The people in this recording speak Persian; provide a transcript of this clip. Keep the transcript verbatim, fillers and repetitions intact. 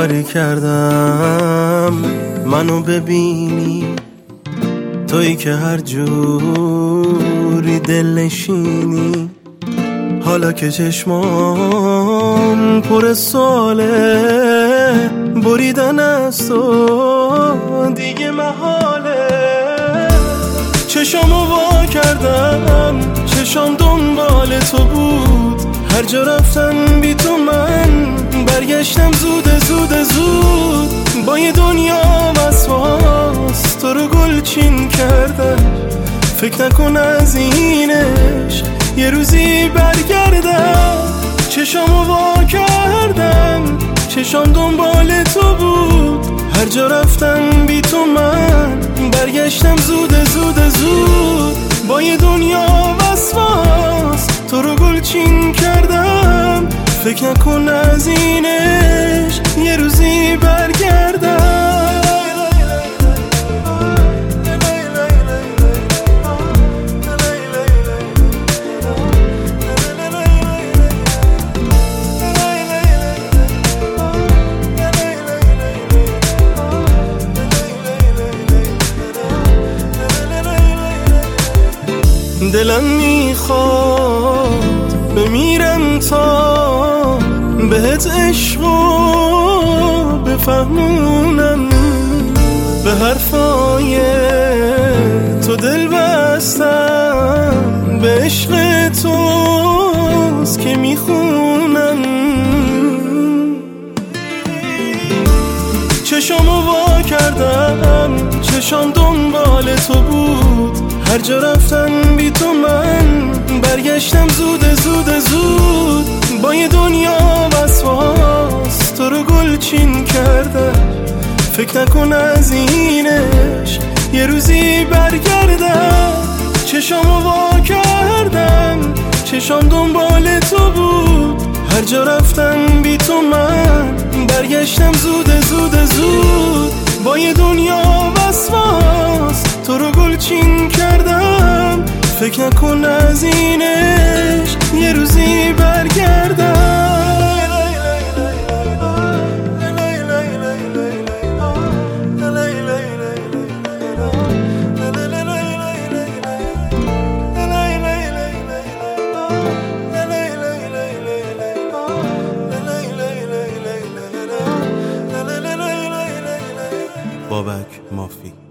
کاری کردم منو ببینی، تویی که هر جوری دل نشینی. حالا که چشمام پر سواله، بریدن از تو دیگه محاله. چشامو وا کردم، چشام دنبال تو بود. هر جا رفتن بی تو من برگشتم زود زود زود. با یه دنیا وسواس تو رو گلچین کردم. فکر نکن از اینش یه روزی برگردم. چشامو وا کردم، چشام دنبال تو بود. هر جا رفتم بی تو من برگشتم زود زود زود. با یه دنیا وسواس تو رو گلچین کردم. فکر نکن از اینش یه روزی برگردم. دلم میخواد بمیرم تا بهت عشقو بفهمونم. به حرفای تو دل بستم، به عشق توست که میخونم. چشامو وا کردم، چشام دنبال تو بود. هر جا رفتن بی تو من برگشتم زود زود زود. با یه دنیا وسواس تو رو گلچین کردم. فکر نکن از اینش یه روزی برگردم. چشامو وا کردم، چشام دنبال تو بود. هر جا رفتن بی تو من برگشتم زود زود زود. با یه دنیا وسواس تو رو گلچین کردم. فکر نکن از اینش یه روزی برگردم. بابک مافی.